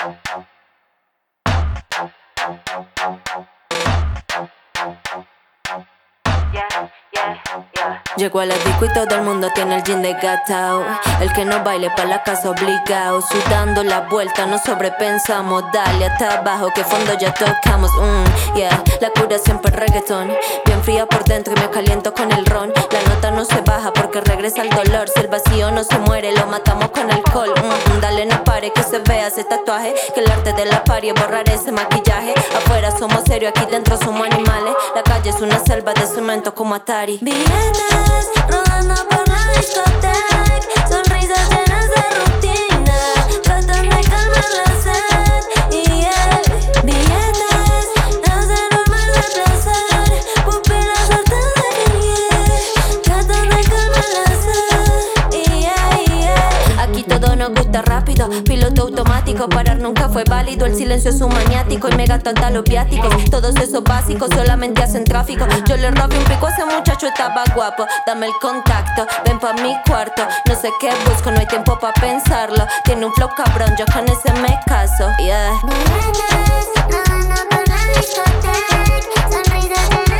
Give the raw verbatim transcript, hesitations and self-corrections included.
Llego a la disco y todo el mundo tiene el jean desgastado. El que no baile pa' la casa obligado. Sudando la vuelta, no sobrepensamos. Dale hasta abajo que fondo ya tocamos. mm, yeah. La cura siempre es reggaetón. Bien fría por dentro y me caliento con el ron. La nota no se baja porque regresa el dolor. Si el vacío no se muere, lo matamos con alcohol. mm, Dale no pare que se vea ese tatuaje. Que el arte de la party es borrar ese maquillaje. Afuera somos serios, aquí dentro somos animales. La calle es una selva de cemento como Atari. Billetes rodando por la discoteca, sonrisas llenas de rutina, tratan de calmar la sed. Y yeah. Billetes hacen un mar de placer, pupilas sueltas de fingir, tratan de calmar la sed. Y yeah, yeah. Aquí todo nos gusta rápido, piloto automático. Parar nunca fue válido, el silencio es un maniático. Y me gastan los viáticos, todos esos básicos solamente hacen tráfico. Yo le robé un pico a ese muchacho, estaba guapo. Dame el contacto, ven pa' mi cuarto. No sé qué busco, no hay tiempo pa' pensarlo. Tiene un flow cabrón, yo con ese me caso, yeah. Billetes rodando por la discoteca, sonrisas llenas